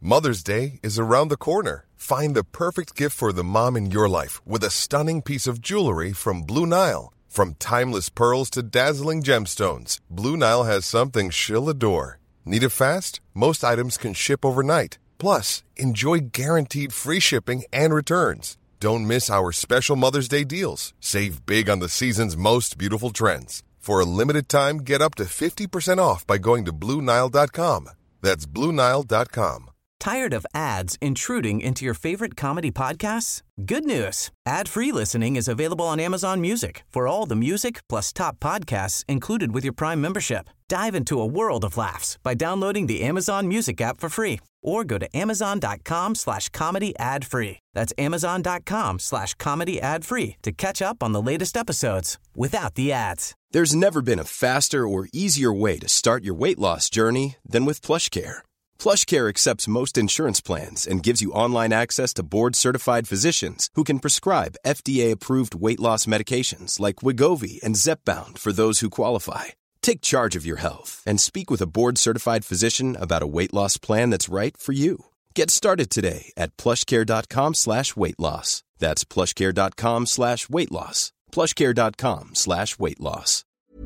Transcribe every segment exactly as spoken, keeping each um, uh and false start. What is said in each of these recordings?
Mother's Day is around the corner. Find the perfect gift for the mom in your life with a stunning piece of jewelry from Blue Nile. From timeless pearls to dazzling gemstones, Blue Nile has something she'll adore. Need it fast? Most items can ship overnight. Plus, enjoy guaranteed free shipping and returns. Don't miss our special Mother's Day deals. Save big on the season's most beautiful trends. For a limited time, get up to fifty percent off by going to Blue Nile dot com. That's Blue Nile dot com. Tired of ads intruding into your favorite comedy podcasts? Good news. Ad-free listening is available on Amazon Music for all the music plus top podcasts included with your Prime membership. Dive into a world of laughs by downloading the Amazon Music app for free or go to amazon.com slash comedy ad free. That's amazon.com slash comedy ad free to catch up on the latest episodes without the ads. There's never been a faster or easier way to start your weight loss journey than with PlushCare. PlushCare accepts most insurance plans and gives you online access to board-certified physicians who can prescribe F D A-approved weight loss medications like Wegovy and Zepbound for those who qualify. Take charge of your health and speak with a board-certified physician about a weight loss plan that's right for you. Get started today at plushcare.com slash weight loss. That's plushcare.com slash weight loss. plushcare.com slash weight loss.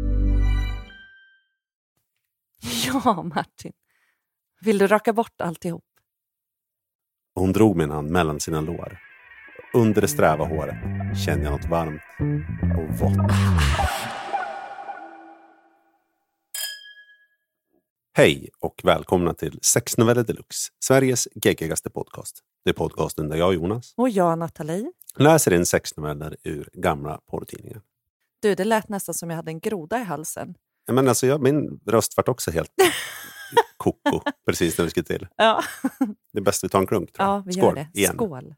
Ja, Martin. Vill du raka bort alltihop? Hon drog min hand mellan sina lår. Under det sträva håret kände jag något varmt och vått. Hej och välkomna till Sex Noveller Deluxe, Sveriges geggigaste podcast. Det är podcasten där jag, Jonas, och jag, Nathalie, läser in sexnoveller ur gamla porrtidningar. Du, det lät nästan som jag hade en groda i halsen. Men alltså, jag, min röst vart också helt koko precis när vi ska till. Ja. Det är bäst vi tar en klunk, tror jag. Ja, vi Skål, gör det. igen. Skål.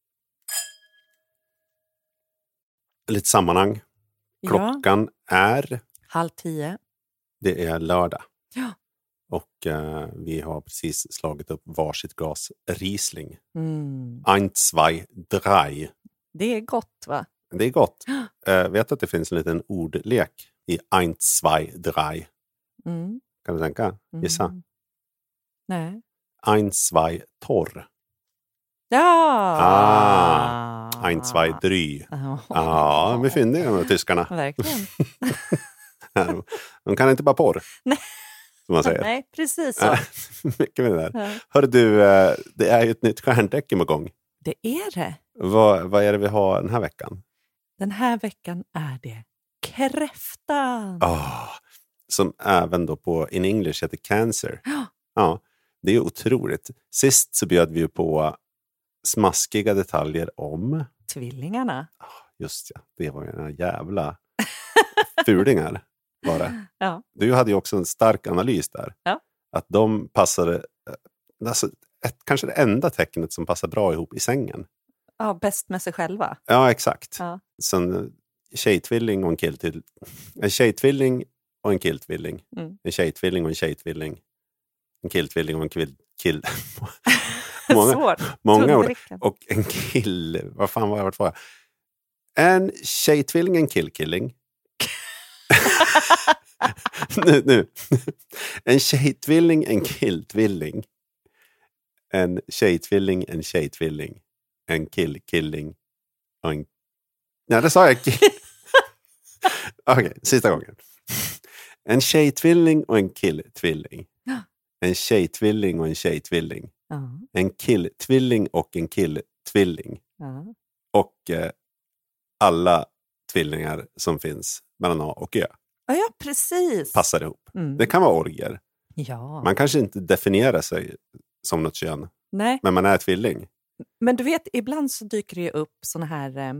Lite sammanhang. Klockan ja. är... halv tio. Det är lördag. Ja. Och uh, vi har precis slagit upp varsitt glas Riesling. Mm. Ein, zwei, drei. Det är gott, va? Det är gott. Uh, vet du att det finns en liten ordlek i ein, zwei, drei? Mm. Kan du tänka? Gissa. Mm. Nej. Ein, zwei, torr. Ja! Ah, ein, zwei, dry. Ja, ah, vi finner de här tyskarna. Verkligen. De kan inte bara porr. Nej. Som man säger. Nej, precis så. Mycket med det där. Ja. Hörru du, det är ju ett nytt stjärntecken på gång. Det är det. Vad, vad är det vi har den här veckan? Den här veckan är det kräftan. Oh, som även då på in English heter cancer. Ja. Ja, det är otroligt. Sist så bjöd vi ju på smaskiga detaljer om... Tvillingarna. Just ja, det var ju några jävla fulingar. Var det. Ja. Du hade ju också en stark analys där. Ja. Att de passade, alltså ett, kanske det enda tecknet som passar bra ihop i sängen. Ja, bäst med sig själva. Ja, exakt. Ja. Så en tjejtvilling och en killtvilling. En tjejtvilling och en killtvilling. Mm. En tjejtvilling och en tjejtvilling. En killtvilling och en kill... kill. många, Svårt. många ord. Och en kill... Vad fan var jag vart var jag? En tjejtvilling, en killkilling. nu, nu. En tjejtvilling, en killtvilling. En tjejtvilling, en tjejtvilling. En killkilling. Och en... Nej, det sa jag. Okej, okay, sista gången. En tjejtvilling och en killtvilling. En tjejtvilling och en tjejtvilling. Ja. En killtvilling och en killtvilling. Ja. Och eh, alla tvillingar som finns mellan A och Ö. Ja, ja, precis. Passar ihop. Mm. Det kan vara orger. Ja. Man kanske inte definierar sig som något kön. Nej. Men man är tvilling. Men du vet, ibland så dyker det ju upp såna här eh,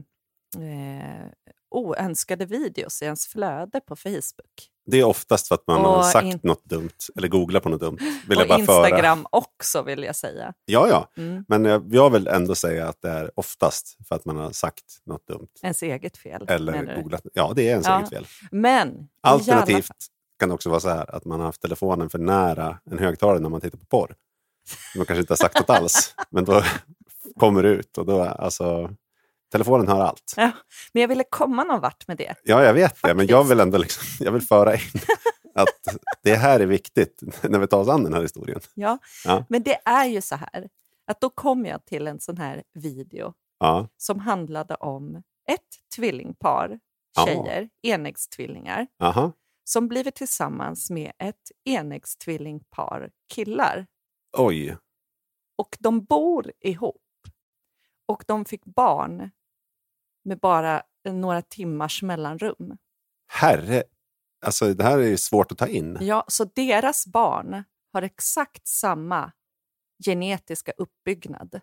oönskade videos i ens flöde på Facebook. Det är oftast för att man och har sagt in... något dumt. Eller googlat på något dumt. Vill och jag bara Instagram föra. också, vill jag säga. Ja, ja. Mm. Men jag, jag vill ändå säga att det är oftast för att man har sagt något dumt. Ens eget fel. Eller googlat. Ja, det är ens ja. eget fel. Men alternativt kan det också vara så här att man har haft telefonen för nära en högtalare när man tittar på porr. Man kanske inte har sagt något alls. Men då kommer det ut och då, alltså, telefonen hör allt. Ja, men jag ville komma någon vart med det. Ja, jag vet Faktiskt. det. Men jag vill ändå liksom, jag vill föra in att det här är viktigt när vi tar oss an den här historien. Ja, Ja. men det är ju så här att då kom jag till en sån här video Ja. som handlade om ett tvillingpar Ja. tjejer, enäggstvillingar, Aha. som blivit tillsammans med ett enäggsttvillingpar killar. Oj. Och de bor ihop. Och de fick barn med bara några timmars mellanrum. Herre, alltså det här är ju svårt att ta in. Ja, så deras barn har exakt samma genetiska uppbyggnad.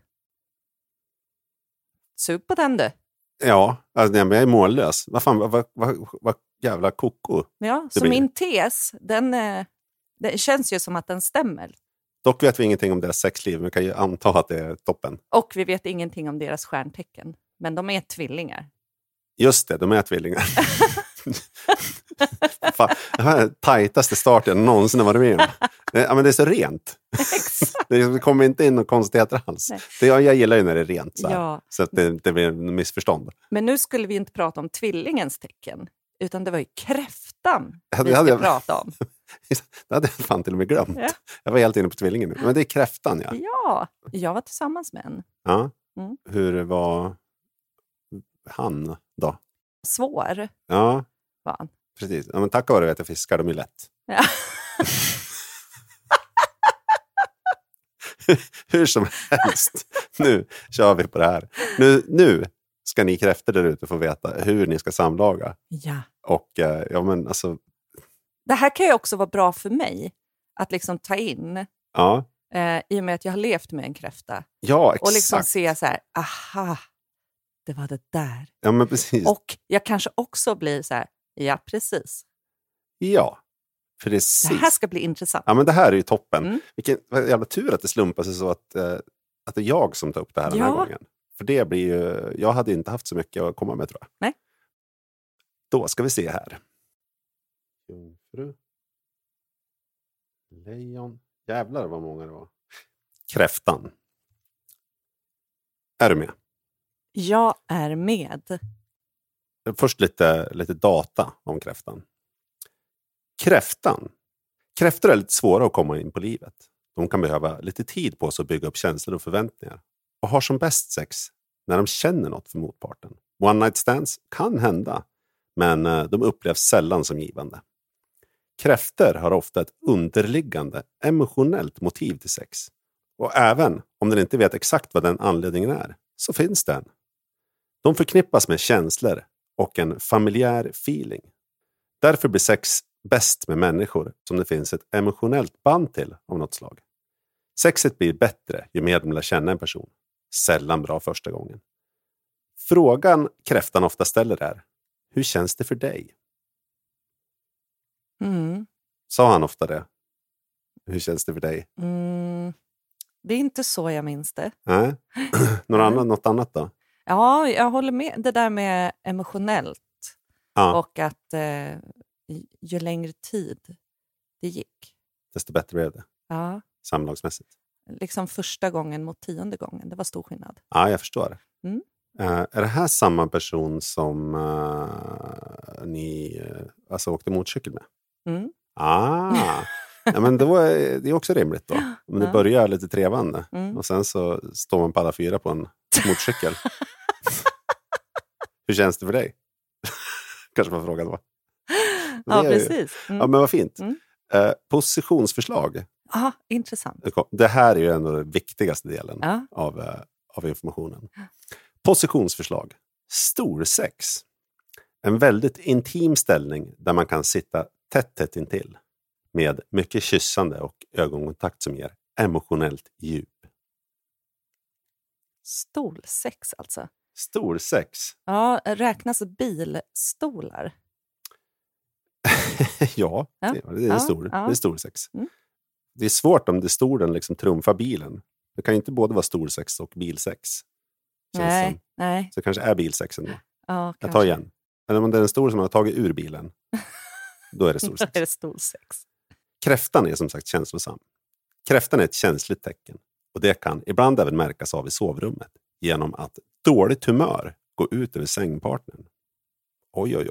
Sug på den du. Ja, alltså, nej, men jag är mållös. Vad fan, vad, vad, vad, vad jävla koko. Ja, Det så blir- min tes, den, eh, det känns ju som att den stämmer. Dock vet vi ingenting om deras sexliv, men vi kan ju anta att det är toppen. Och vi vet ingenting om deras stjärntecken. Men de är tvillingar. Just det, de är tvillingar. Fan, det här är den tajtaste starten jag någonsin har varit med om. Ja, men det är så rent. Exakt. Det kommer inte in några konstigheter alls. Nej. Det, jag, jag gillar ju när det är rent så, här, Ja. så att det inte blir en missförstånd. Men nu skulle vi inte prata om tvillingens tecken. Utan det var ju kräftan Ja, det vi hade ska jag- prata om. Det hade jag fan till och med glömt. Ja. Jag var helt inne på tvillingen nu. Men det är kräftan, ja. Ja, jag var tillsammans med en. ja. Mm. Hur var han då? Svår Ja, var han. precis. Ja, men tack vare att jag fiskar, de är lätt. Ja. Hur som helst, nu kör vi på det här. Nu, nu ska ni kräftor där ute få veta hur ni ska samlaga. Ja. Och eh, ja, men alltså, Det här kan ju också vara bra för mig att liksom ta in ja, eh, i och med att jag har levt med en kräfta. ja exakt. Och liksom se så här, aha, det var det där. Ja, men precis. Och jag kanske också blir så här, ja precis. Ja, precis. Det här ska bli intressant. Ja, men det här är ju toppen. Mm. Vilken vad jävla tur att det slumpar sig så att, eh, att det är jag som tar upp det här den här Ja. gången. För det blir ju, jag hade inte haft så mycket att komma med, tror jag. Nej. Då ska vi se här. Jungfru. Lejon. Jävlar vad många det var. Kräftan. Är du med? Jag är med. Först lite, lite data om kräftan. Kräftan. Kräftor är lite svåra att komma in på livet. De kan behöva lite tid på sig att bygga upp känslor och förväntningar. Och har som bäst sex när de känner något för motparten. One night stands kan hända, men eh, de upplevs sällan som givande. Kräftor har ofta ett underliggande emotionellt motiv till sex. Och även om den inte vet exakt vad den anledningen är, så finns den. De förknippas med känslor och en familjär feeling. Därför blir sex bäst med människor som det finns ett emotionellt band till av något slag. Sexet blir bättre ju mer de lär känna en person. Sällan bra första gången. Frågan kräftan ofta ställer är: hur känns det för dig? Mm. Sa han ofta det? Hur känns det för dig? Mm. Det är inte så jag minns det. Nej. Något annat, något annat då? Ja, jag håller med. Det där med emotionellt. Ja, Och att eh, ju längre tid det gick. desto bättre blev det. Ja, Samlagsmässigt. liksom första gången mot tionde gången. Det var stor skillnad. Ja, jag förstår. Mm. Uh, är det här samma person som uh, ni uh, alltså åkte motorcykel med? Mm. Ah, ja, men då är det är också rimligt då. Om det Ja. börjar lite trevande Mm. och sen så står man på alla fyra på en motorcykel. Hur känns det för dig? Kanske man frågar då. Ja, Det är ju- precis. Ja, Mm. men vad fint. Mm. Uh, positionsförslag. Ja, intressant. Det här är ju ändå den viktigaste delen Ja. av, uh, av informationen. Positionsförslag. Storsex. En väldigt intim ställning där man kan sitta tätt tätt intill. Med mycket kyssande och ögonkontakt som ger emotionellt djup. Stolsex alltså. Storsex. Ja, räknas bilstolar? Ja, Ja. det det är, Ja, stor, ja. det är storsex. Mm. Det är svårt om det stolen liksom trumfar bilen. Det kan ju inte både vara storsex och bilsex. Känns Nej, som. nej. Så det kanske är bilsex ändå. Ja, Jag kanske. tar igen. Eller om det är en stor som har tagit ur bilen. Då är det Då storsex. är det stolsex. Kräftan är som sagt känslosam. Kräftan är ett känsligt tecken. Och det kan ibland även märkas av i sovrummet. Genom att dåligt humör går ut över sängpartnern. Oj, oj, oj.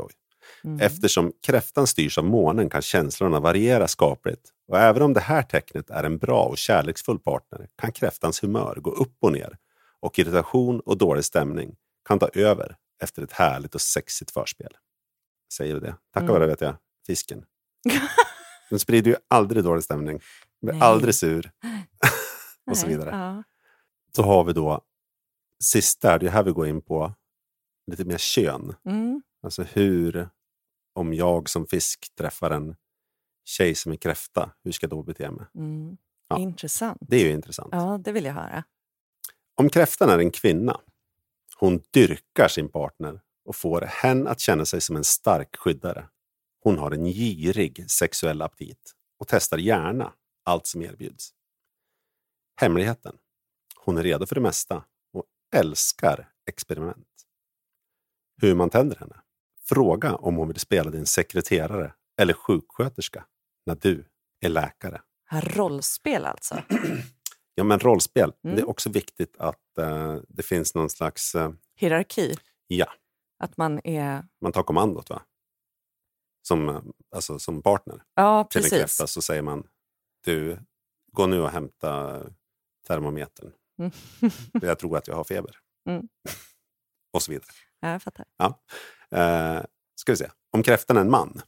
Mm. Eftersom kräftan styrs av månen kan känslorna variera skapligt. Och även om det här tecknet är en bra och kärleksfull partner kan kräftans humör gå upp och ner. Och irritation och dålig stämning kan ta över efter ett härligt och sexigt förspel. Säger du det? Tack Mm. vare vet jag, fisken. Den sprider ju aldrig dålig stämning. Blir Nej. aldrig sur. och så Nej, vidare. Ja. Så har vi då sista, det är här vi går in på lite mer kön. Mm. Alltså hur, om jag som fisk träffar en tjej som är kräfta, hur ska jag då bete mig? Mm. Ja. Intressant. Det är ju intressant. Ja, det vill jag höra. Om kräftan är en kvinna, hon dyrkar sin partner och får henne att känna sig som en stark skyddare. Hon har en girig sexuell aptit och testar gärna allt som erbjuds. Hemligheten. Hon är redo för det mesta och älskar experiment. Hur man tänder henne. Fråga om hon vill spela din sekreterare eller sjuksköterska när du är läkare. Rollspel alltså. Ja, men rollspel. Mm. Det är också viktigt att uh, det finns någon slags... Uh, Hierarki. ja, Att man är... man tar kommandot va? Som, uh, alltså, som partner. Ja, Till en precis. kräfta så säger man du, gå nu och hämta termometern. Mm. Jag tror att jag har feber. Mm. Och så vidare. Ja, jag fattar. Ja. Uh, ska vi se. Om kräftan är en man.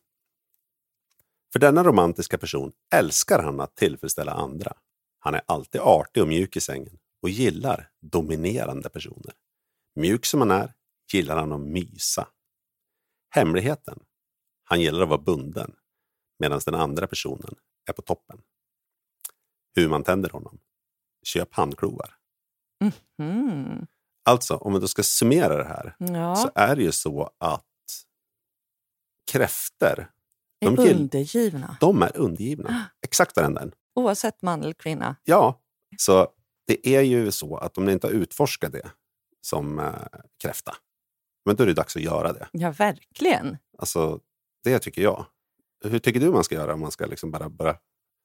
För denna romantiska person älskar han att tillfredsställa andra. Han är alltid artig och mjuk i sängen och gillar dominerande personer. Mjuk som han är gillar han att mysa. Hemligheten. Han gillar att vara bunden medan den andra personen är på toppen. Hur man tänder honom. Köp handklovar. Mm. Alltså, om vi då ska summera det här Ja, så är det ju så att kräfter, är de, gill, undergivna. de är undergivna. Exakt varenda en. Oavsett man eller kvinna. Ja, så det är ju så att om ni inte har utforskat det som äh, kräfta, men då är det dags att göra det. Ja, verkligen. Alltså, det tycker jag. Hur tycker du man ska göra om man ska liksom bara, bara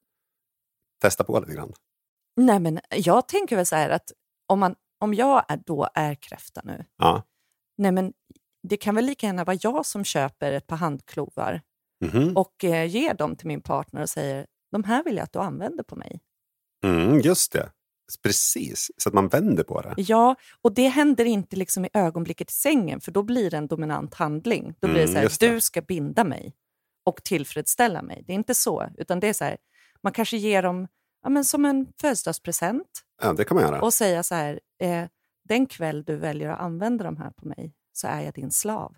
testa på lite grann? Nej, men jag tänker väl så här att om, man, om jag är, då är kräfta nu. Ja. Nej, men det kan väl lika gärna vara jag som köper ett par handklovar Mm-hmm. och eh, ger dem till min partner och säger de här vill jag att du använder på mig. Mm, just det. Precis, så att man vänder på det. Ja, och det händer inte liksom i ögonblicket i sängen för då blir det en dominant handling. Då blir Mm, det så här, just det. du ska binda mig och tillfredsställa mig. Det är inte så, utan det är så här, man kanske ger dem ja, men som en födelsedagspresent Ja, det kan man göra. och säga så här, eh, den kväll du väljer att använda de här på mig så är jag din slav.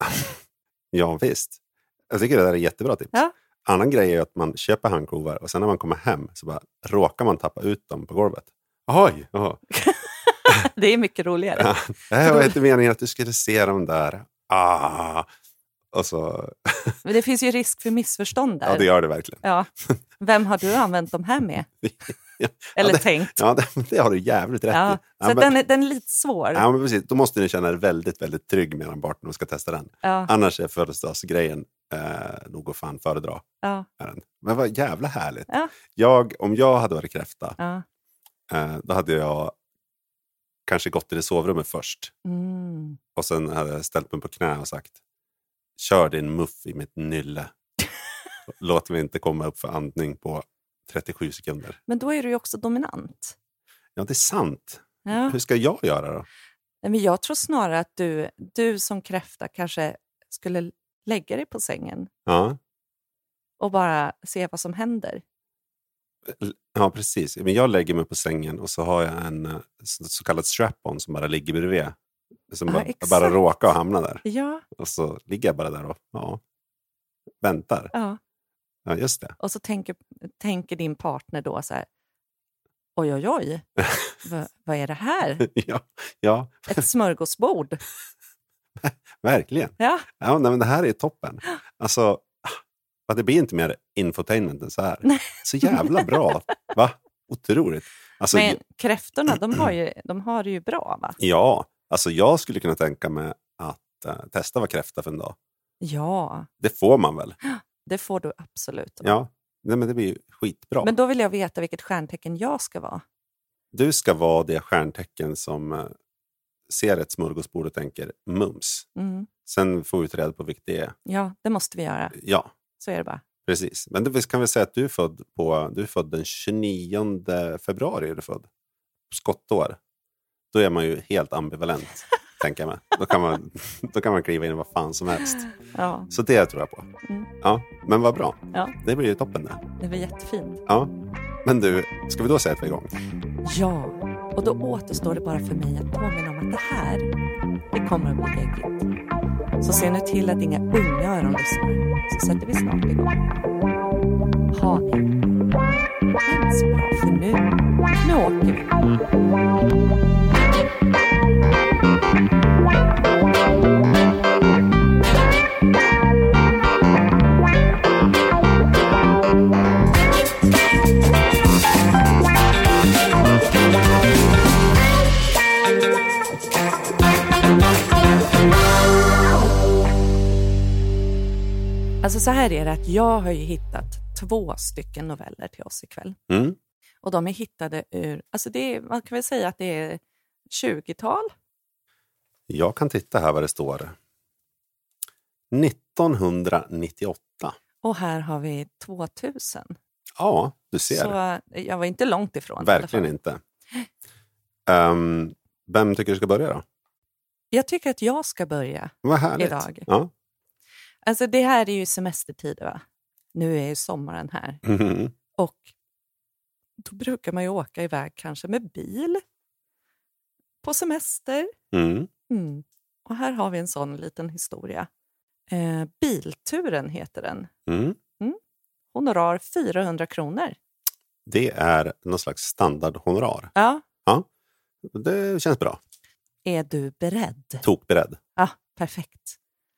Ja, visst. Jag tycker det där är jättebra tips. Ja. Annan grej är att man köper handklovar och sen när man kommer hem så bara råkar man tappa ut dem på golvet. Oj! Aha. Det är mycket roligare. Ja, det här var inte meningen att du skulle se dem där. Ah. Och så... Men det finns ju risk för missförstånd där. Ja, det gör det verkligen. Ja. Vem har du använt de här med? Ja, Eller det, tänkt? Ja, det, det har du jävligt rätt Ja, i. Ja, så men, den, är, den är lite svår. ja, men precis. Då måste ni känna er väldigt, väldigt trygg med en partner och ska testa den. Ja. Annars är födelsedagsgrejen eh, nog att fan föredra. Ja. Men vad jävla härligt. Ja. Jag, om jag hade varit kräfta, Ja. eh, då hade jag kanske gått till det sovrummet först. Mm. Och sen hade jag ställt mig på knä och sagt kör din muff i mitt nylle. Låt mig inte komma upp för andning på trettiosju sekunder. Men då är du ju också dominant. Ja, det är sant. Ja. Hur ska jag göra då? Nej, men jag tror snarare att du, du som kräfta kanske skulle lägga dig på sängen Ja, och bara se vad som händer. ja precis. Men jag lägger mig på sängen och så har jag en eh, så så kallad strap-on som bara ligger bredvid. Som Ja, bara, exakt. bara råkar hamna där. Ja, Och så ligger jag bara där och ja, väntar. ja. Ja, just det. Och så tänker, tänker din partner då så här, oj, oj, oj, Va, vad är det här? ja, ja, Ett smörgåsbord. verkligen. Ja, Ja, nej, men det här är toppen. Alltså, ja, det blir inte mer infotainment än så här. Nej. Så jävla bra. Va? Otroligt. Alltså, men kräftorna, de har, ju, de har det ju bra, va? ja, alltså jag skulle kunna tänka mig att uh, testa vara kräfta för en dag. Ja, Det får man väl? det får du absolut. Ja, nej, men det blir ju skitbra. Men då vill jag veta vilket stjärntecken jag ska vara. Du ska vara det stjärntecken som uh, ser ett smörgåsbord och tänker mums. Mm. Sen får vi ta reda på vilket det är. Ja, det måste vi göra. Ja. Så är det bara. Precis. Men det kan vi säga att du är född på du är född den tjugonionde februari är du född. Skottår. Då är man ju helt ambivalent, tänker jag mig. Då kan man då kan man kliva in vad fan som helst. Ja. Så det tror jag på. Mm. Ja, men vad bra. Ja. Det blir ju toppen det. Det var jättefint. Ja. Men du, ska vi då säga att vi är igång? Ja, och då återstår det bara för mig att påminna om att det här, det kommer att bli geggigt. Så se nu till att inga unga öron lyssnar, så sätter vi snart igång. Ha det. Men så bra, för nu, nu åker vi. Alltså så här är det att jag har ju hittat två stycken noveller till oss ikväll. Mm. Och de är hittade ur, alltså det är, man kan väl säga att det är tjugotal. Jag kan titta här vad det står. nittonhundranittioåtta. Och här har vi tvåtusen. Ja, du ser. Så jag var inte långt ifrån. Verkligen inte. Um, vem tycker du ska börja då? Jag tycker att jag ska börja Vad härligt. idag. Ja. Alltså det här är ju semestertid, va? Nu är ju sommaren här. Mm. Och då brukar man ju åka iväg kanske med bil på semester. Mm. Mm. Och här har vi en sån liten historia. Eh, Bilturen heter den. Mm. Mm. Honorar fyrahundra kronor. Det är någon slags standardhonorar. Ja. Ja, det känns bra. Är du beredd? Tokberedd. Ja, perfekt.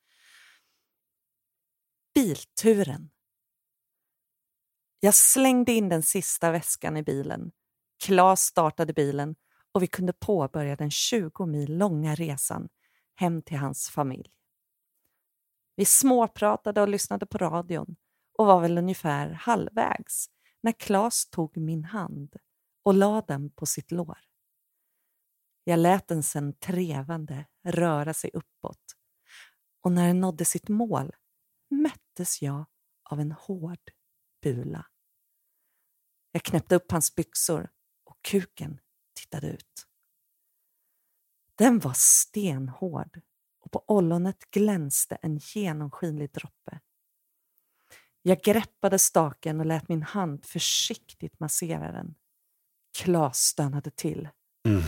Bilturen. Jag slängde in den sista väskan i bilen. Claes startade bilen och vi kunde påbörja den tjugo mil långa resan hem till hans familj. Vi småpratade och lyssnade på radion och var väl ungefär halvvägs när Claes tog min hand och la den på sitt lår. Jag lät den sen trevande röra sig uppåt och när den nådde sitt mål möttes jag av en hård bula. Jag knäppte upp hans byxor och kuken tittade ut. Den var stenhård och på ollonet glänste en genomskinlig droppe. Jag greppade staken och lät min hand försiktigt massera den. Claes stönade till. Mm.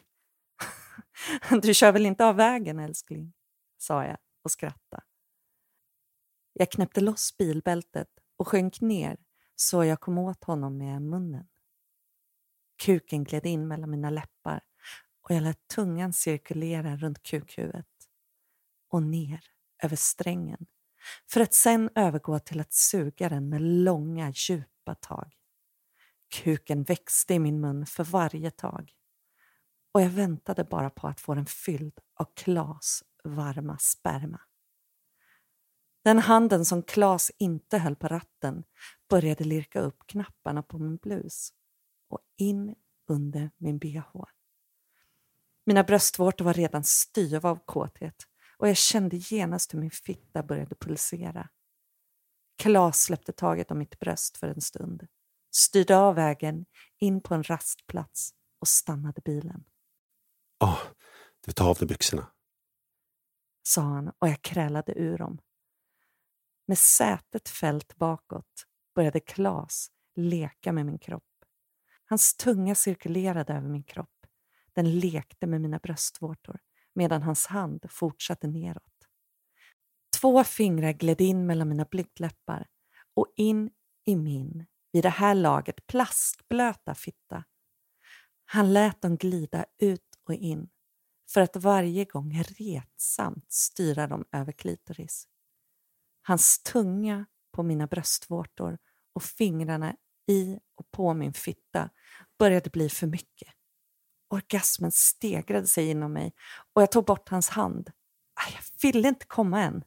Du kör väl inte av vägen, älskling, sa jag och skrattade. Jag knäppte loss bilbältet och sjönk ner så jag kom åt honom med munnen. Kuken gled in mellan mina läppar och jag lät tungan cirkulera runt kukhuvudet och ner över strängen för att sen övergå till att suga den med långa, djupa tag. Kuken växte i min mun för varje tag och jag väntade bara på att få den fylld av Claes varma sperma. Den handen som Claes inte höll på ratten började lirka upp knapparna på min blus och in under min B H. Mina bröstvårtor var redan styva av kåthet och jag kände genast hur min fitta började pulsera. Claes släppte taget om mitt bröst för en stund, styrde av vägen in på en rastplats och stannade bilen. Åh, oh, du tar av dig byxorna, sa han och jag krälade ur dem. Med sätet fällt bakåt började Claes leka med min kropp. Hans tunga cirkulerade över min kropp. Den lekte med mina bröstvårtor medan hans hand fortsatte neråt. Två fingrar gled in mellan mina blygdläppar och in i min, vid det här laget plastblöta fitta. Han lät dem glida ut och in för att varje gång retsamt styra dem över klitoris. Hans tunga på mina bröstvårtor och fingrarna i och på min fitta började bli för mycket. Orgasmen stegrade sig inom mig och jag tog bort hans hand. Jag ville inte komma än.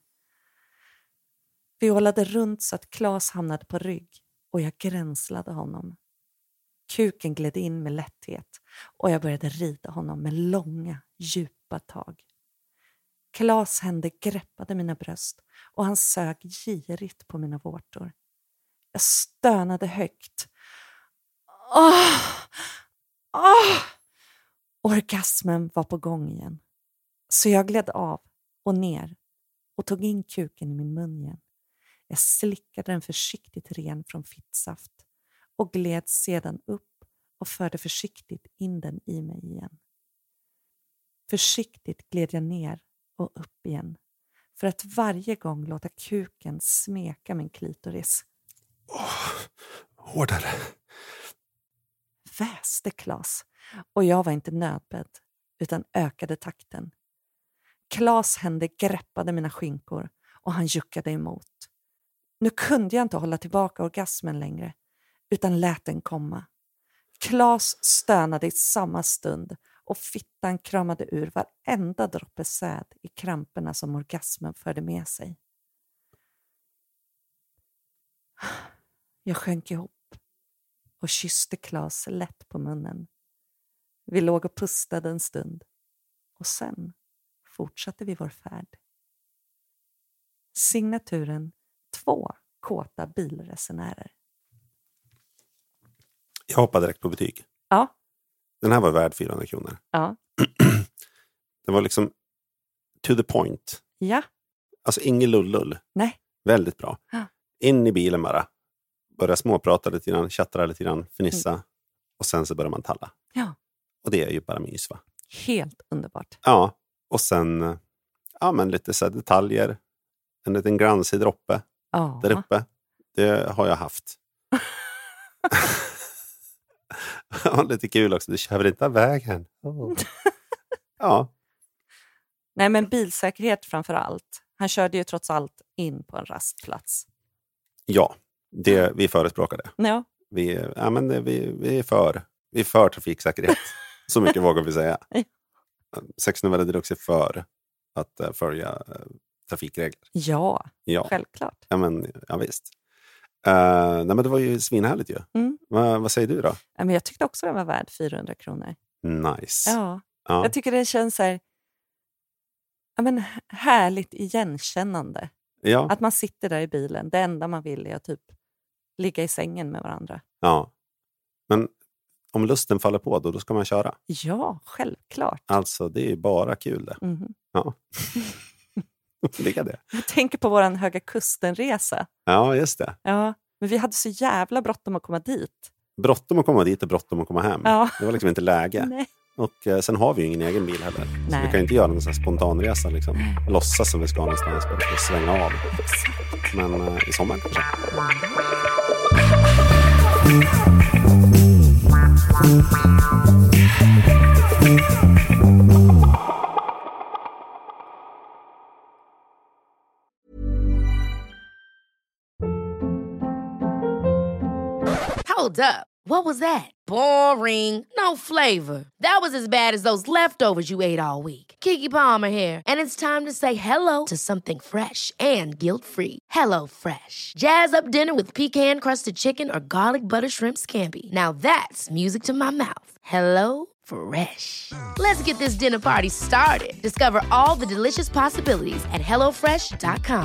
Vi ålade runt så att Claes hamnade på rygg och jag gränslade honom. Kuken gled in med lätthet och jag började rida honom med långa, djupa tag. Klas händer greppade mina bröst och han sög girigt på mina vårtor. Jag stönade högt. Åh! Åh! Orgasmen var på gång igen. Så jag gled av och ner och tog in kuken i min mun igen. Jag slickade den försiktigt ren från fittsaft och gled sedan upp och förde försiktigt in den i mig igen. Försiktigt gled jag ner och upp igen för att varje gång låta kuken smeka min klitoris. Oh, hårdare. Väste Klas och jag var inte nödbedd utan ökade takten. Klas händer greppade mina skinkor och han juckade emot. Nu kunde jag inte hålla tillbaka orgasmen längre utan lät den komma. Klas stönade i samma stund och fittan kramade ur varenda droppe säd i kramperna som orgasmen förde med sig. Jag sjönk ihop och kysste Klas lätt på munnen. Vi låg och pustade en stund och sen fortsatte vi vår färd. Signaturen två kåta bilresenärer. Jag hoppade direkt på betyg. Ja. Den här var värd fyrahundra kronor. Ja. Det var liksom to the point. Ja. Alltså ingen lullull. Nej. Väldigt bra. Ja. In i bilen bara. Börja småprata lite grann, chattra lite grann, fnissa. Mm. Och sen så börjar man talla. Ja. Och det är ju bara mys, va? Helt underbart. Ja. Och sen ja, men lite så här detaljer. En liten gransig droppe. Ja. Där uppe. Det har jag haft. Ja, lite kul också. Du kör väl inte av vägen? Oh. Ja. Nej, men bilsäkerhet framför allt. Han körde ju trots allt in på en rastplats. Ja, det vi förespråkar det. Ja. Vi, ja, men det, vi, vi är för vi är för trafiksäkerhet. Så mycket vågar vi säga. Sex Novella Deluxe är för att uh, följa uh, trafikregler. Ja, ja, självklart. Ja, men, ja visst. Uh, nej, men det var ju svinhärligt ju. Mm. Va, vad säger du då? Ja, men jag tyckte också den var värd fyrahundra kronor. Nice. Ja, ja. Jag tycker det känns så här, ja, men härligt igenkännande. Ja. Att man sitter där i bilen. Det enda man vill är att typ ligga i sängen med varandra. Ja, men om lusten faller på då, då ska man köra. Ja, självklart. Alltså, det är ju bara kul det. Mm. Ja. Ligga det. Jag tänker på våran Höga Kusten-resa. Ja, just det. Ja, men vi hade så jävla bråttom att komma dit. Bråttom att komma dit och bråttom att komma hem. Ja. Det var liksom inte läge. Nej. Och eh, sen har vi ju ingen egen bil heller. Nej. Så vi kan ju inte göra en sån här spontanresa liksom. Låtsas som vi ska någonstans bara för att svänga av. Exakt. Men eh, i sommar kanske. Hold up. What was that? Boring. No flavor. That was as bad as those leftovers you ate all week. Keke Palmer here. And it's time to say hello to something fresh and guilt-free. Hello Fresh. Jazz up dinner with pecan-crusted chicken or garlic butter shrimp scampi. Now that's music to my mouth. Hello Fresh. Let's get this dinner party started. Discover all the delicious possibilities at hello fresh dot com.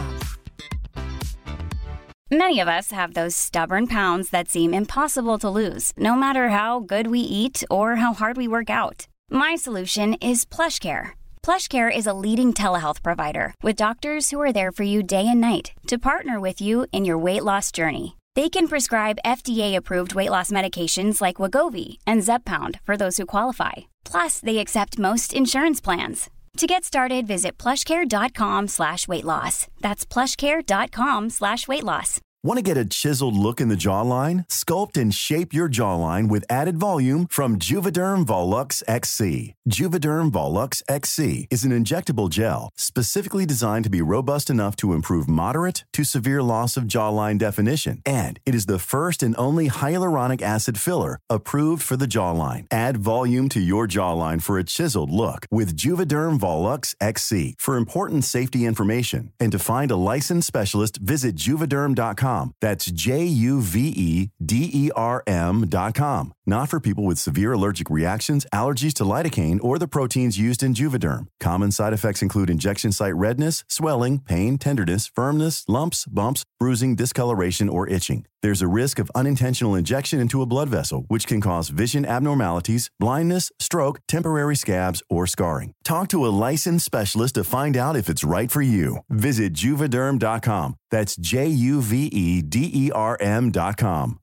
Many of us have those stubborn pounds that seem impossible to lose, no matter how good we eat or how hard we work out. My solution is PlushCare. PlushCare is a leading telehealth provider with doctors who are there for you day and night to partner with you in your weight loss journey. They can prescribe F D A-approved weight loss medications like Wegovy and Zepbound for those who qualify. Plus, they accept most insurance plans. To get started, visit plushcare.com slash weight loss. That's plushcare.com slash weight loss. Want to get a chiseled look in the jawline? Sculpt and shape your jawline with added volume from Juvederm Volux X C. Juvederm Volux X C is an injectable gel specifically designed to be robust enough to improve moderate to severe loss of jawline definition. And it is the first and only hyaluronic acid filler approved for the jawline. Add volume to your jawline for a chiseled look with Juvederm Volux X C. For important safety information and to find a licensed specialist, visit juvederm dot com com. That's J U V E D E R M dot com. Not for people with severe allergic reactions, allergies to lidocaine, or the proteins used in Juvederm. Common side effects include injection site redness, swelling, pain, tenderness, firmness, lumps, bumps, bruising, discoloration, or itching. There's a risk of unintentional injection into a blood vessel, which can cause vision abnormalities, blindness, stroke, temporary scabs, or scarring. Talk to a licensed specialist to find out if it's right for you. Visit Juvederm dot com. That's J U V E D E R M dot com.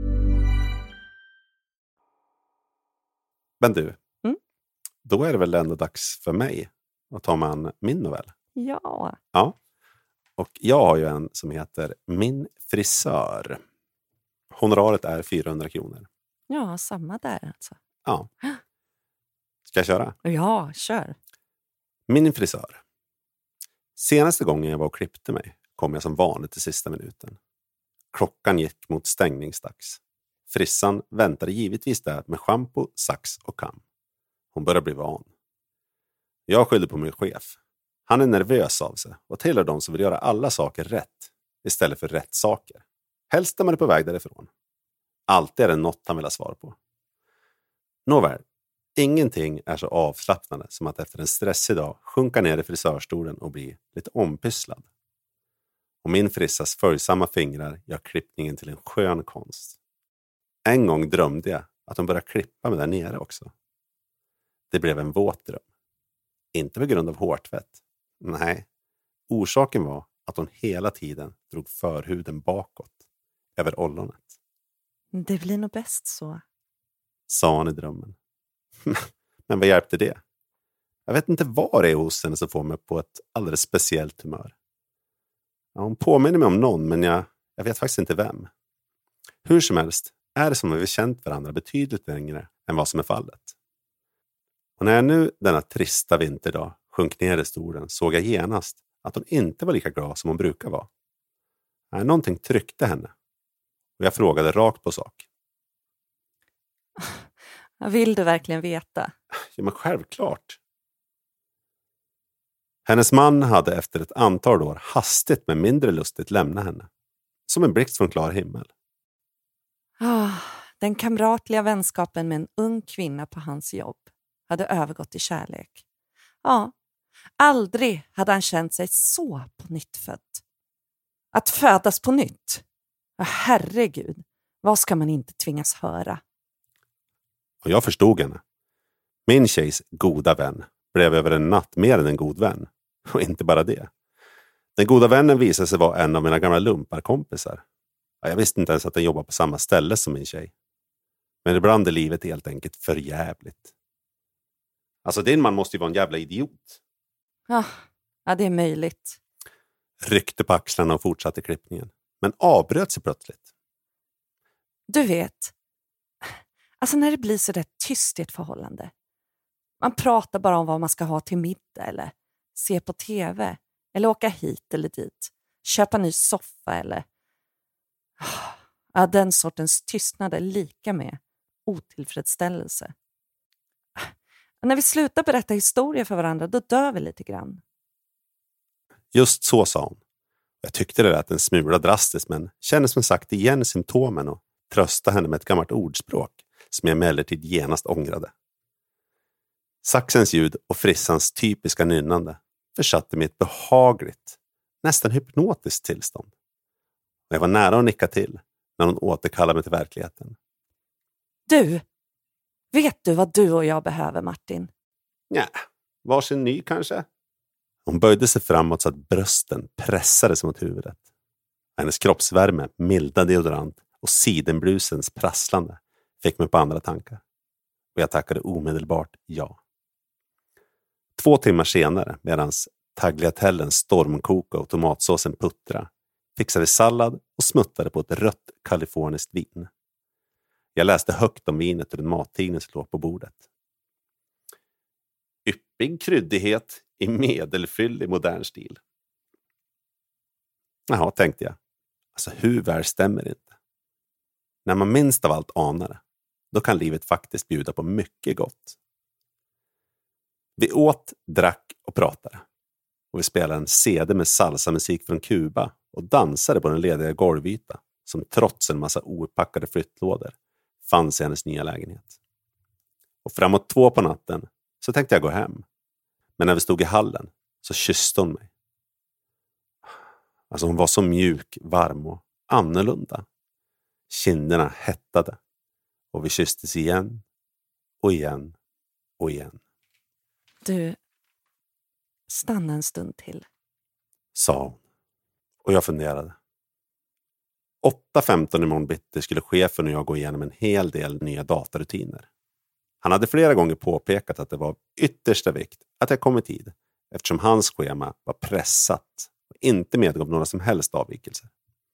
Men du, Mm? då är det väl ändå dags för mig att ta med en min novell. Ja. Ja. Och jag har ju en som heter Min frisör. Honoraret är fyrahundra kronor. Ja, samma där alltså. Ja. Ska jag köra? Ja, kör. Min frisör. Senaste gången jag var och klippte mig kom jag som vanligt i sista minuten. Klockan gick mot stängningsdags. Frissan väntade givetvis där med shampoo, sax och kam. Hon började bli van. Jag skyllde på min chef. Han är nervös av sig och tillhör de som vill göra alla saker rätt istället för rätt saker. Helst är man på väg därifrån. Alltid är det något han vill ha svar på. Nåväl, ingenting är så avslappnande som att efter en stressig dag sjunka ner i frisörstolen och bli lite ompysslad. Och min frissas följsamma fingrar gör klippningen till en skön konst. En gång drömde jag att hon började klippa mig där nere också. Det blev en våt dröm. Inte på grund av hårtvätt. Nej, orsaken var att hon hela tiden drog förhuden bakåt över ollonet. Det blir nog bäst så. Sa han i drömmen. Men vad hjälpte det? Jag vet inte vad det är hos henne som får mig på ett alldeles speciellt humör. Ja, hon påminner mig om någon, men jag, jag vet faktiskt inte vem. Hur som helst är det som att vi känt varandra betydligt längre än vad som är fallet. Och när jag nu denna trista vinterdag sjönk ner i stolen såg jag genast att hon inte var lika glad som hon brukar vara. Nej, någonting tryckte henne. Och jag frågade rakt på sak. Vill du verkligen veta? Ja, men självklart. Hennes man hade efter ett antal år hastigt men mindre lustigt lämnat henne. Som en blixt från klar himmel. Ah, den kamratliga vänskapen med en ung kvinna på hans jobb hade övergått i kärlek. Ja, aldrig hade han känt sig så på nytt född. Att födas på nytt. Ja, herregud, vad ska man inte tvingas höra? Och jag förstod henne. Min tjejs goda vän blev över en natt mer än en god vän. Och inte bara det. Den goda vännen visade sig vara en av mina gamla lumparkompisar. Ja, jag visste inte ens att den jobbade på samma ställe som min tjej. Men ibland är livet helt enkelt för jävligt. Alltså din man måste ju vara en jävla idiot. Ja, ja det är möjligt. Ryckte på axlarna och fortsatte klippningen. Men avbröt sig plötsligt. Du vet, alltså när det blir så där tyst i ett förhållande. Man pratar bara om vad man ska ha till middag eller se på tv. Eller åka hit eller dit. Köpa ny soffa eller... Ja, den sortens tystnad är lika med otillfredsställelse. När vi slutar berätta historier för varandra, då dör vi lite grann. Just så sa hon. Jag tyckte det lät en smula drastiskt, men kände som sagt igen symptomen och trösta henne med ett gammalt ordspråk som jag emellertid genast ångrade. Saxens ljud och frissans typiska nynnande försatte mig i ett behagligt, nästan hypnotiskt tillstånd. Och jag var nära att nicka till när hon återkallade mig till verkligheten. Du, vet du vad du och jag behöver, Martin? Ja, varsin ny kanske? Hon böjde sig framåt så att brösten pressades mot huvudet. Hennes kroppsvärme, milda deodorant och sidenblusens prasslande fick mig på andra tankar. Och jag tackade omedelbart ja. Två timmar senare, medans tagliatellen stormkoka och tomatsåsen puttra, fixade sallad och smuttade på ett rött kaliforniskt vin. Jag läste högt om vinet ur den mattidning som låg på bordet. Yppig kryddighet i medelfyllig modern stil. Jaha, tänkte jag. Alltså hur väl stämmer det inte? När man minst av allt anar det, då kan livet faktiskt bjuda på mycket gott. Vi åt, drack och pratade. Och vi spelade en C D med salsamusik från Kuba och dansade på den lediga golvyta som trots en massa ouppackade flyttlådor fanns i hennes nya lägenhet. Och framåt två på natten så tänkte jag gå hem. Men när vi stod i hallen så kysste hon mig. Alltså hon var så mjuk, varm och annorlunda. Kinderna hettade. Och vi kysstes igen och igen och igen. Du, stanna en stund till. Sa hon. Och jag funderade. åtta femton imorgon bitti skulle chefen och jag gå igenom en hel del nya datarutiner. Han hade flera gånger påpekat att det var av yttersta vikt att jag kom i tid. Eftersom hans schema var pressat och inte medgav några som helst avvikelser.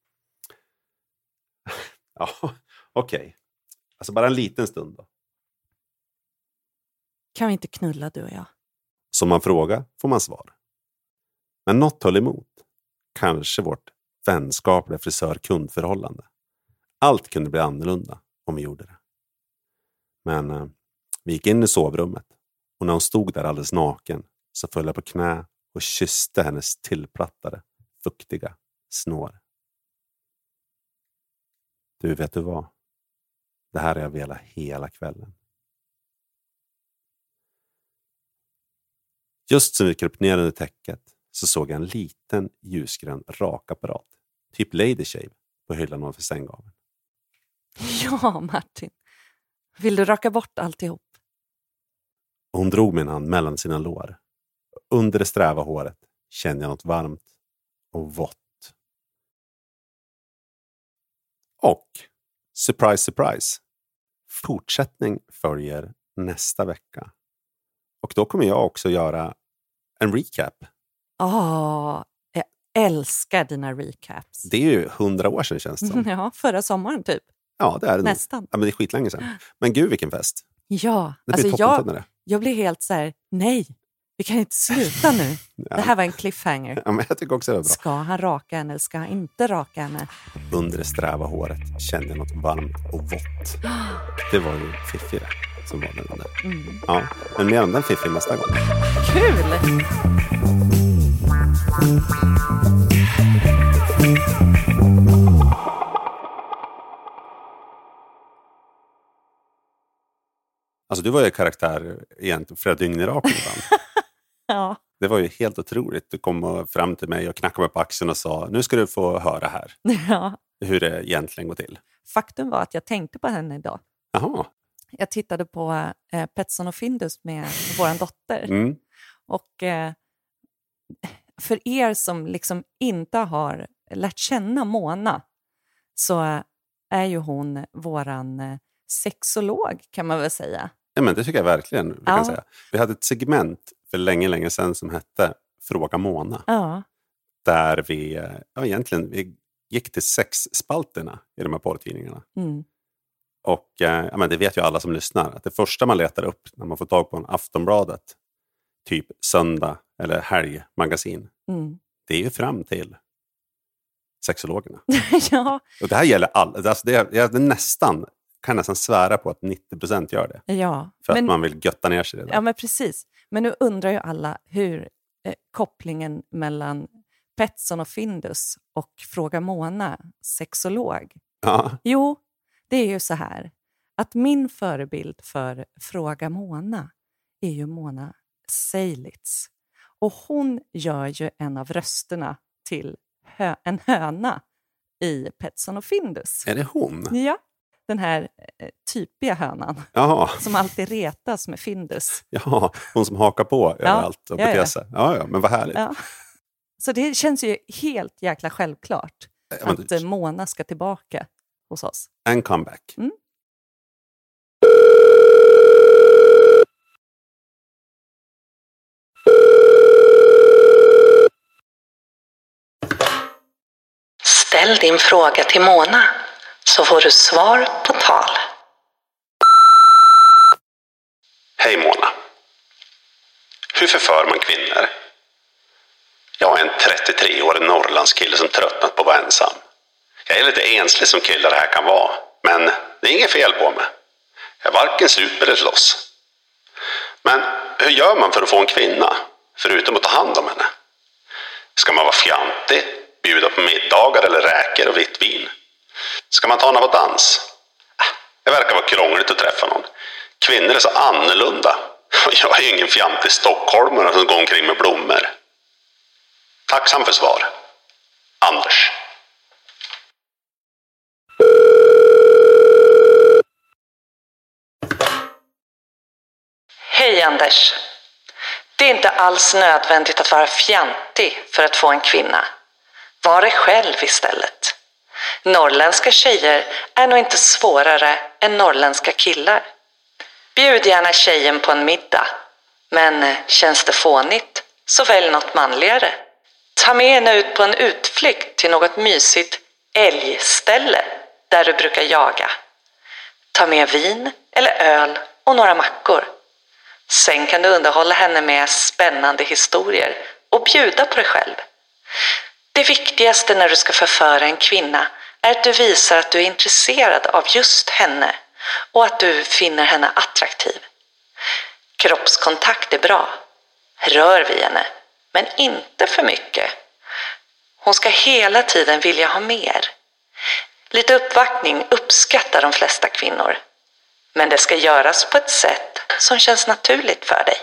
Ja, okej. Okay. Alltså bara en liten stund då. Kan vi inte knulla du och jag? Som man frågar får man svar. Men något höll emot. Kanske vårt vänskapliga frisör-kundförhållande. Allt kunde bli annorlunda om vi gjorde det. Men eh, vi gick in i sovrummet. Och när hon stod där alldeles naken så föll jag på knä och kysste hennes tillplattade, fuktiga snår. Du, vet du vad? Det här har jag velat hela kvällen. Just som vi kröp ner under täcket så såg jag en liten ljusgrön rakapparat. Typ Lady Shave på hyllan ovanför sänggaveln. Ja, Martin. Vill du raka bort alltihop? Hon drog min hand mellan sina lår. Under det sträva håret kände jag något varmt och vått. Och, surprise, surprise, fortsättning följer nästa vecka. Och då kommer jag också göra en recap. Åh, jag älskar dina recaps. Det är ju hundra år sedan känns det som. Ja, förra sommaren typ. Ja, det är det Nästan. Ja, men det är skitlänge sedan. Men gud, vilken fest. Ja, det alltså blir jag, det. jag blir helt så här, nej, vi kan inte sluta nu. Ja. Det här var en cliffhanger. Ja, men jag tycker också det var bra. Ska han raka henne eller ska han inte raka henne? Under det sträva håret kände jag något varmt och vått. Det var ju Fiffi det som var den där. Mm. Ja, men mer om den Fiffi nästa gång. Kul! Alltså du var ju karaktär egentligen flera dygn i raken ibland. Ja. Det var ju helt otroligt. Du kom fram till mig och knackade mig på axeln och sa, nu ska du få höra här. Ja. Hur det egentligen går till. Faktum var att jag tänkte på henne idag. Jaha. Jag tittade på eh, Petson och Findus med vår dotter. Mm. Och eh, för er som liksom inte har lärt känna Mona så är ju hon våran eh, sexolog kan man väl säga. Ja, men det tycker jag verkligen vi ja. kan säga. Vi hade ett segment för länge, länge sedan som hette Fråga Mona. Ja. Där vi, ja egentligen, vi gick till sexspalterna i de här porrtidningarna. Mm. Och ja, men det vet ju alla som lyssnar. Att det första man letar upp när man får tag på en Aftonbladet, typ söndag eller helgmagasin. Mm. Det är ju fram till sexologerna. Ja. Och det här gäller alla. Alltså det, jag nästan, kan nästan svära på att nittio procent gör det. Ja. För men, att man vill götta ner sig i det där. Ja, men precis. Men nu undrar ju alla hur eh, kopplingen mellan Petson och Findus och Fråga Mona, sexolog. Ja. Jo, det är ju så här att min förebild för Fråga Mona är ju Mona Seilitz. Och hon gör ju en av rösterna till hö- en höna i Petson och Findus. Är det hon? Ja, den här eh, typiga hönan. Jaha. Som alltid retas med Findus. Ja, hon som hakar på ja, överallt och ja, beter ja. sig. Ja, ja, men vad härligt. Ja. Så det känns ju helt jäkla självklart Ja, men att eh, Mona ska tillbaka hos oss. En comeback. Mm. Ställ din fråga till Mona så får du svar på tal. Hej Mona. Hur förför man kvinnor? Jag är en trettiotre-årig Norrlandskille som tröttnat på att vara ensam. Jag är lite enslig som killar det här kan vara, men det är inget fel på mig. Jag varken super eller slåss. Men hur gör man för att få en kvinna, förutom att ta hand om henne? Ska man vara fjantig, bjuda på middagar eller räkor och vitt vin? Ska man ta någon på dans? Det verkar vara krångligt att träffa någon. Kvinnor är så annorlunda. Jag är ju ingen fjantig stockholmare som går omkring med blommor. Tacksam för svar. Anders. Hej Anders. Det är inte alls nödvändigt att vara fjantig för att få en kvinna. Var dig själv istället. Norrländska tjejer är nog inte svårare än norrländska killar. Bjud gärna tjejen på en middag. Men känns det fånigt så välj något manligare. Ta med henne ut på en utflykt till något mysigt älgställe där du brukar jaga. Ta med vin eller öl och några mackor. Sen kan du underhålla henne med spännande historier och bjuda på dig själv. Det viktigaste när du ska förföra en kvinna är att du visar att du är intresserad av just henne och att du finner henne attraktiv. Kroppskontakt är bra. Rör vid henne, men inte för mycket. Hon ska hela tiden vilja ha mer. Lite uppvaktning uppskattar de flesta kvinnor. Men det ska göras på ett sätt som känns naturligt för dig.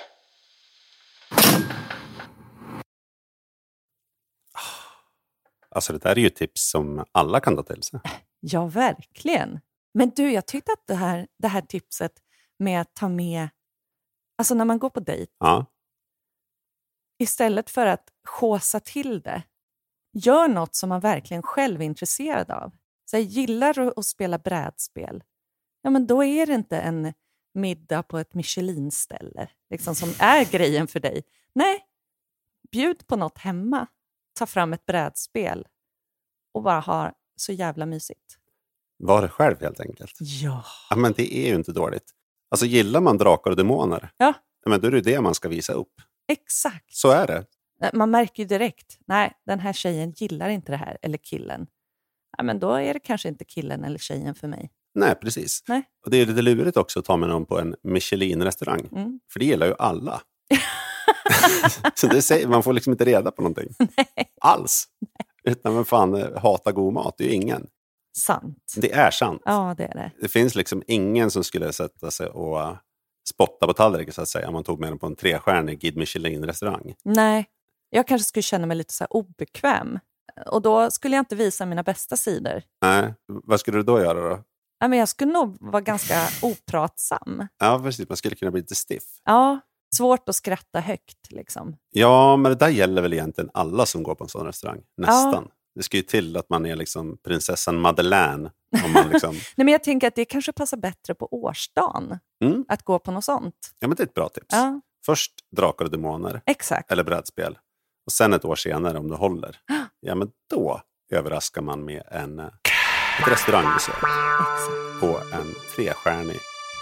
Alltså det där är ju tips som alla kan ta till sig. Ja, verkligen. Men du, jag tyckte att det här, det här tipset med att ta med, alltså när man går på dejt, Ja. istället för att skåsa till det, gör något som man verkligen själv är intresserad av. Så jag gillar att spela brädspel. Ja, men då är det inte en middag på ett Michelin-ställe liksom, som är grejen för dig. Nej, bjud på något hemma. Ta fram ett brädspel och bara ha så jävla mysigt. Var det själv helt enkelt. Ja. Ja, men det är ju inte dåligt. Alltså gillar man drakar och demoner, Ja. men då är det det man ska visa upp. Exakt. Så är det. Man märker ju direkt, nej, den här tjejen gillar inte det här, eller killen. Ja, men då är det kanske inte killen eller tjejen för mig. Nej, precis. Nej. Och det är lite lurigt också att ta med någon på en Michelin-restaurang. Mm. För det gillar ju alla. Så det säger, man får liksom inte reda på någonting. Nej. Alls. Utan men fan, hata god mat, det är ju ingen. Sant. Det är sant. Ja, det är det. Det finns liksom ingen som skulle sätta sig och uh, spotta på tallriken så att säga. Om man tog med den på en trestjärnig Guide Michelin-restaurang. Nej, jag kanske skulle känna mig lite så här obekväm. Och då skulle jag inte visa mina bästa sidor. Nej, vad skulle du då göra då? Ja, men jag skulle nog vara ganska opratsam. Ja, precis. Man skulle kunna bli lite stiff. Ja, svårt att skratta högt liksom. Ja, men det där gäller väl egentligen alla som går på en sån restaurang. Nästan. Ja. Det ska ju till att man är liksom prinsessan Madeleine. Om man liksom... Nej, men jag tänker att det kanske passar bättre på årsdagen. Mm. Att gå på något sånt. Ja, men det är ett bra tips. Ja. Först drakar och demoner. Exakt. Eller brädspel. Och sen ett år senare om du håller. Ja, men då överraskar man med en, ett restaurangbesök. Exakt. På en trestjärnig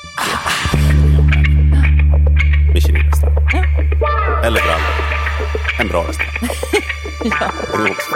Michelin-restaurang. Ja. Eller för alla. En bra restaurang. Ja. Och det är också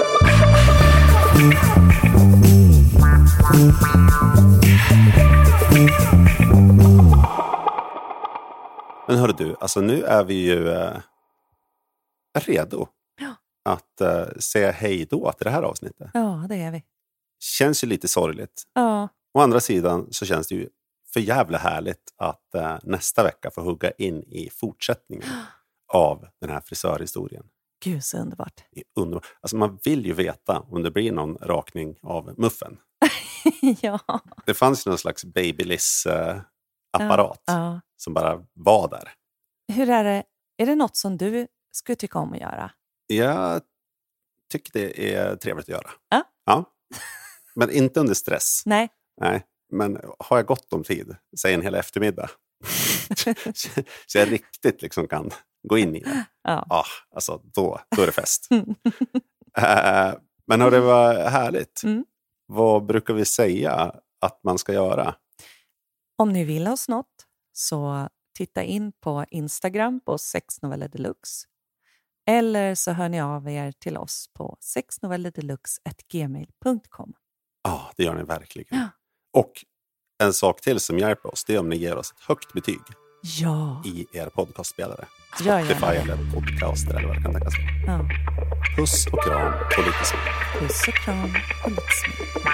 Men hörru du, alltså nu är vi ju eh, redo ja. att eh, säga hej då till det här avsnittet. Ja, det är vi. Känns ju lite sorgligt. Ja. Å andra sidan så känns det ju för jävla härligt att eh, nästa vecka få hugga in i fortsättningen av den här frisörhistorien. Gud, så underbart. Det är underbart. Alltså man vill ju veta om det blir någon rakning av muffen. Ja. Det fanns ju någon slags babyliss-apparat ja. Ja. som bara var där. Hur är det? Är det något som du skulle tycka om att göra? Jag tycker det är trevligt att göra. Ja. Ja. Men inte under stress. Nej. Nej. Men har jag gott om tid, säg en hel eftermiddag, så jag riktigt liksom kan gå in i det. Ja. Ah, alltså då, då är det fest. uh, men har det varit härligt? Mm. Vad brukar vi säga att man ska göra? Om ni vill oss något så titta in på Instagram på sexnoveller deluxe. Eller så hör ni av er till oss på sexnovellerdeluxe at gmail punkt com. Ja, ah, det gör ni verkligen. Ja. Och en sak till som hjälper oss, det är om ni ger oss ett högt betyg ja. i er podcastspelare. Gör gärna Spotify det. eller podcaster eller vad det kan tänkas vara. Ja. Puss och kram och lite så. Puss och kram och lite små.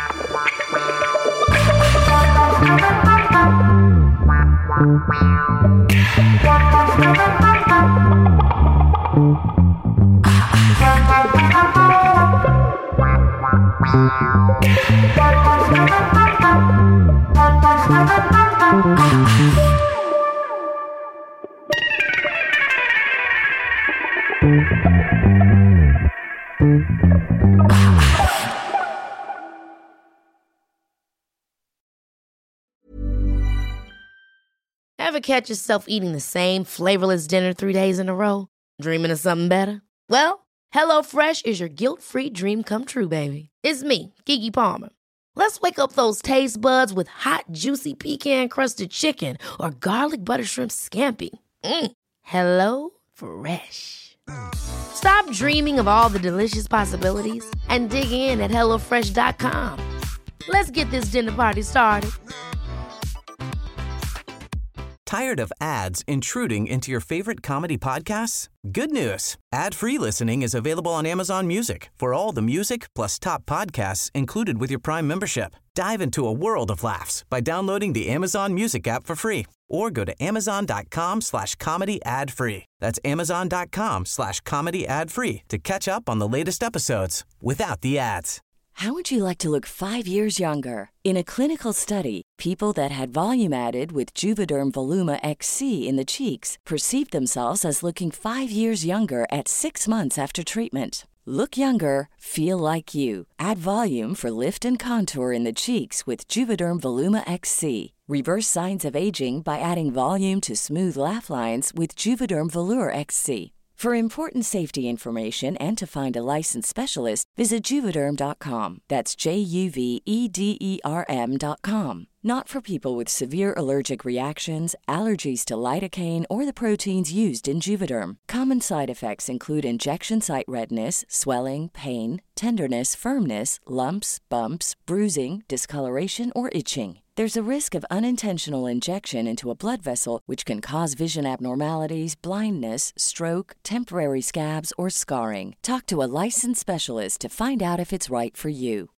Ever catch yourself eating the same flavorless dinner three days in a row? Dreaming of something better? Well, HelloFresh is your guilt-free dream come true, baby. It's me, Keke Palmer. Let's wake up those taste buds with hot, juicy pecan-crusted chicken or garlic butter shrimp scampi. Mm. Hello Fresh. Stop dreaming of all the delicious possibilities and dig in at hello fresh dot com. Let's get this dinner party started. Tired of ads intruding into your favorite comedy podcasts? Good news. Ad-free listening is available on Amazon Music for all the music plus top podcasts included with your Prime membership. Dive into a world of laughs by downloading the Amazon Music app for free or go to amazon.com slash comedy ad free. That's amazon.com slash comedy ad free to catch up on the latest episodes without the ads. How would you like to look five years younger? In a clinical study, people that had volume added with Juvederm Voluma X C in the cheeks perceived themselves as looking five years younger at six months after treatment. Look younger, feel like you. Add volume for lift and contour in the cheeks with Juvederm Voluma X C. Reverse signs of aging by adding volume to smooth laugh lines with Juvederm Volure X C. For important safety information and to find a licensed specialist, visit Juvederm dot com. That's J U V E D E R M dot com. Not for people with severe allergic reactions, allergies to lidocaine, or the proteins used in Juvederm. Common side effects include injection site redness, swelling, pain, tenderness, firmness, lumps, bumps, bruising, discoloration, or itching. There's a risk of unintentional injection into a blood vessel, which can cause vision abnormalities, blindness, stroke, temporary scabs, or scarring. Talk to a licensed specialist to find out if it's right for you.